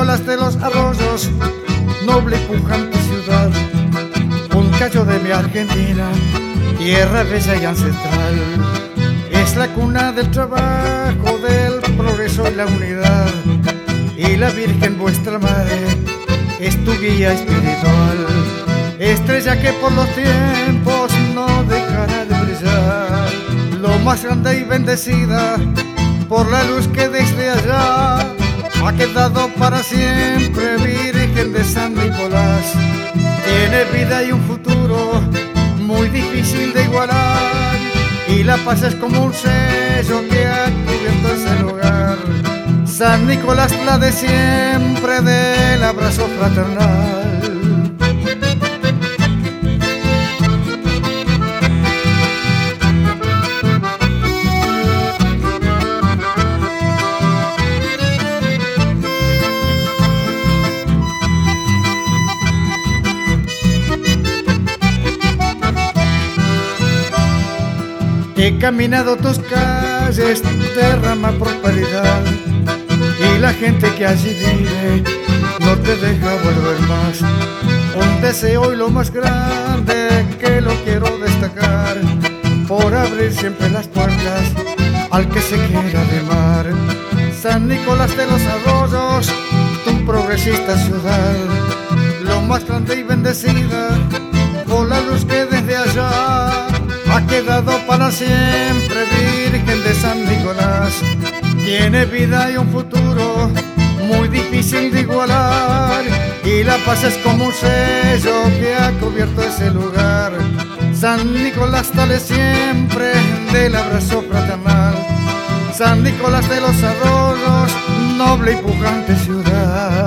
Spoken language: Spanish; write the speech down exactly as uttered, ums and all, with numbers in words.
Nicolás de los Arroyos, noble y pujante ciudad, un cacho de mi Argentina, tierra bella y ancestral. Es la cuna del trabajo, del progreso y la unidad, y la Virgen vuestra madre es tu guía espiritual, estrella que por los tiempos no dejará de brillar, lo más grande y bendecida por la luz que desde allá ha quedado para siempre, Virgen de San Nicolás. Tiene vida y un futuro muy difícil de igualar, y la paz es como un sello que ha cubierto ese lugar. San Nicolás, la de siempre, del abrazo fraternal. He caminado tus calles de rama prosperidad, y la gente que allí vive no te deja volver más. Un deseo y lo más grande que lo quiero destacar, por abrir siempre las puertas al que se quiera animar. San Nicolás de los Arroyos, tu progresista ciudad, lo más grande y bendecida por la luz que desde allá ha quedado para siempre, Virgen de San Nicolás. Tiene vida y un futuro muy difícil de igualar, y la paz es como un sello que ha cubierto ese lugar. San Nicolás, dale siempre del abrazo fraternal. San Nicolás de los Arroyos, noble y pujante ciudad.